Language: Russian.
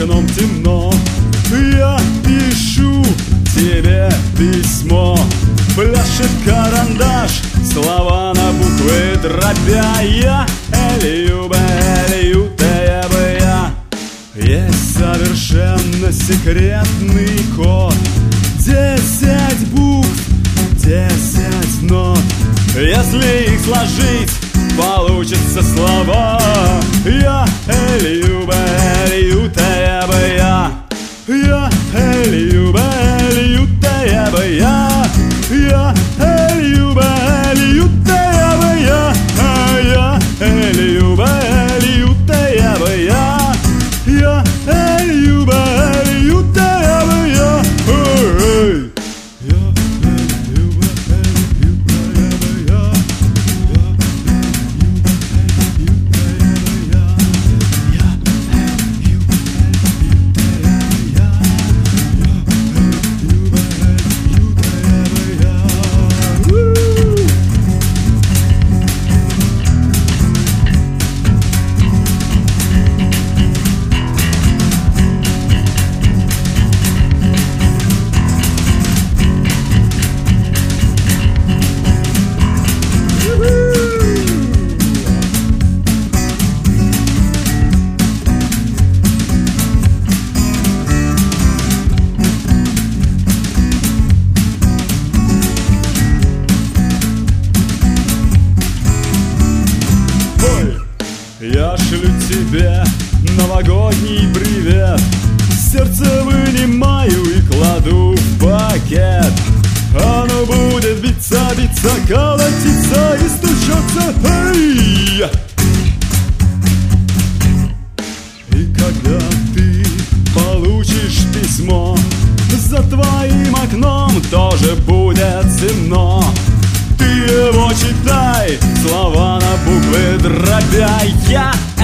окном темно. Я пишу тебе письмо. Пляшет карандаш, слова на буквы дробя. Я Эль-Юба, Эль-Ю-Тэ-Я-Бэ-Я. Есть совершенно секретный код. 10 букв, 10 нот. Если их сложить, получатся слова. Я Эль-Юба, Эль-Ю-Тэ-Я-Бэ-Я. Я Эль-Юба, Эль-Ю-Тэ-Я-Бэ-Я. Я Эль-Юба, Эль-Ю-Тэ-Я-Бэ-Я. Я Эль-Юба, Эль-Ю-Тэ-Я-Бэ-Я. Я Эль-Юба, Эль-Ю-Тэ-Я-Бэ-Я. Я шлю тебе новогодний привет. Сердце вынимаю и кладу в пакет. Оно будет биться, биться, колотиться и стучаться. Эй! И когда ты получишь письмо, за твоим окном тоже будет темно. Ты его читай, слова на буквы дробя. Я